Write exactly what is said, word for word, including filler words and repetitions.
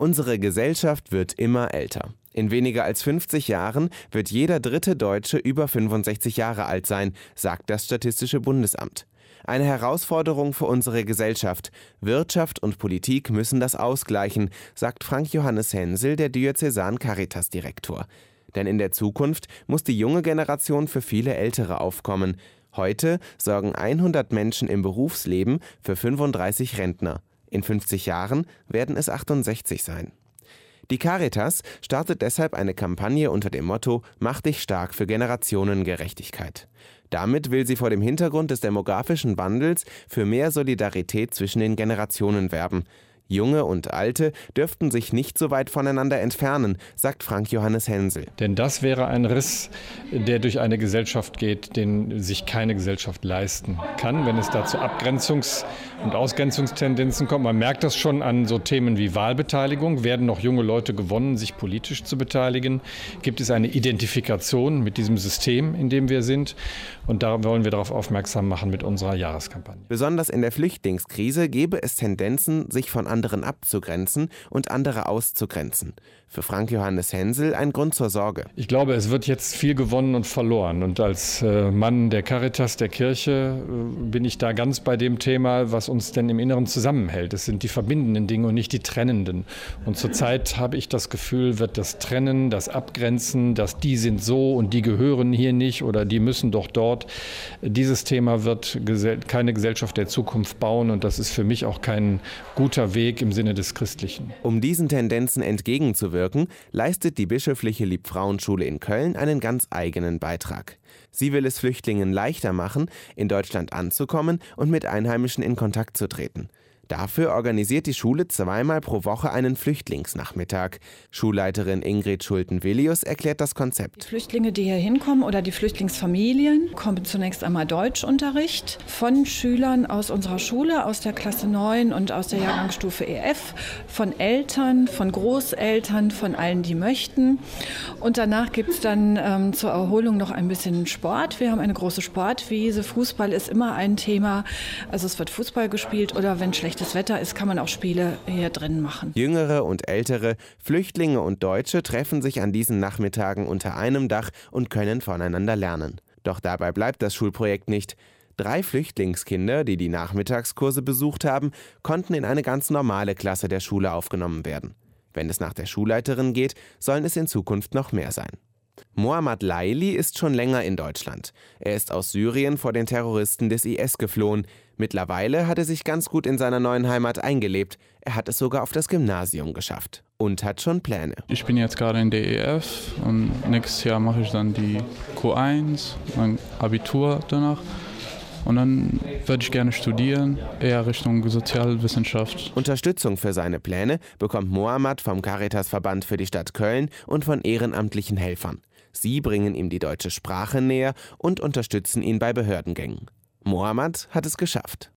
Unsere Gesellschaft wird immer älter. In weniger als fünfzig Jahren wird jeder dritte Deutsche über fünfundsechzig Jahre alt sein, sagt das Statistische Bundesamt. Eine Herausforderung für unsere Gesellschaft. Wirtschaft und Politik müssen das ausgleichen, sagt Frank Johannes Hensel, der Diözesan-Caritas-Direktor. Denn in der Zukunft muss die junge Generation für viele Ältere aufkommen. Heute sorgen hundert Menschen im Berufsleben für fünfunddreißig Rentner. In fünfzig Jahren werden es achtundsechzig sein. Die Caritas startet deshalb eine Kampagne unter dem Motto »Mach dich stark für Generationengerechtigkeit«. Damit will sie vor dem Hintergrund des demografischen Wandels für mehr Solidarität zwischen den Generationen werben. Junge und Alte dürften sich nicht so weit voneinander entfernen, sagt Frank Johannes Hensel. Denn das wäre ein Riss, der durch eine Gesellschaft geht, den sich keine Gesellschaft leisten kann, wenn es da zu Abgrenzungs- und Ausgrenzungstendenzen kommt. Man merkt das schon an so Themen wie Wahlbeteiligung. Werden noch junge Leute gewonnen, sich politisch zu beteiligen? Gibt es eine Identifikation mit diesem System, in dem wir sind? Und da wollen wir darauf aufmerksam machen mit unserer Jahreskampagne. Besonders in der Flüchtlingskrise gäbe es Tendenzen, sich von anderen abzugrenzen und andere auszugrenzen. Für Frank Johannes Hensel ein Grund zur Sorge. Ich glaube, es wird jetzt viel gewonnen und verloren. Und als äh, Mann der Caritas, der Kirche, äh, bin ich da ganz bei dem Thema, was uns denn im Inneren zusammenhält. Es sind die verbindenden Dinge und nicht die trennenden. Und zurzeit habe ich das Gefühl, wird das Trennen, das Abgrenzen, dass die sind so und die gehören hier nicht oder die müssen doch dort. Dieses Thema wird gesell- keine Gesellschaft der Zukunft bauen und das ist für mich auch kein guter Weg im Sinne des Christlichen. Um diesen Tendenzen entgegenzuwirken, leistet die bischöfliche Liebfrauenschule in Köln einen ganz eigenen Beitrag. Sie will es Flüchtlingen leichter machen, in Deutschland anzukommen und mit Einheimischen in Kontakt zu treten. Dafür organisiert die Schule zweimal pro Woche einen Flüchtlingsnachmittag. Schulleiterin Ingrid Schulten-Willius erklärt das Konzept. Die Flüchtlinge, die hier hinkommen oder die Flüchtlingsfamilien, kommen zunächst einmal Deutschunterricht von Schülern aus unserer Schule, aus der Klasse neun und aus der Jahrgangsstufe E F, von Eltern, von Großeltern, von allen, die möchten. Und danach gibt es dann ähm, zur Erholung noch ein bisschen Sport. Wir haben eine große Sportwiese. Fußball ist immer ein Thema. Also es wird Fußball gespielt oder wenn schlecht das Wetter ist, kann man auch Spiele hier drin machen. Jüngere und ältere, Flüchtlinge und Deutsche treffen sich an diesen Nachmittagen unter einem Dach und können voneinander lernen. Doch dabei bleibt das Schulprojekt nicht. Drei Flüchtlingskinder, die die Nachmittagskurse besucht haben, konnten in eine ganz normale Klasse der Schule aufgenommen werden. Wenn es nach der Schulleiterin geht, sollen es in Zukunft noch mehr sein. Mohammad Laili ist schon länger in Deutschland. Er ist aus Syrien vor den Terroristen des I S geflohen. Mittlerweile hat er sich ganz gut in seiner neuen Heimat eingelebt. Er hat es sogar auf das Gymnasium geschafft und hat schon Pläne. Ich bin jetzt gerade in der E F und nächstes Jahr mache ich dann die Q eins, mein Abitur danach. Und dann würde ich gerne studieren, eher Richtung Sozialwissenschaft. Unterstützung für seine Pläne bekommt Mohammad vom Caritasverband für die Stadt Köln und von ehrenamtlichen Helfern. Sie bringen ihm die deutsche Sprache näher und unterstützen ihn bei Behördengängen. Mohammad hat es geschafft.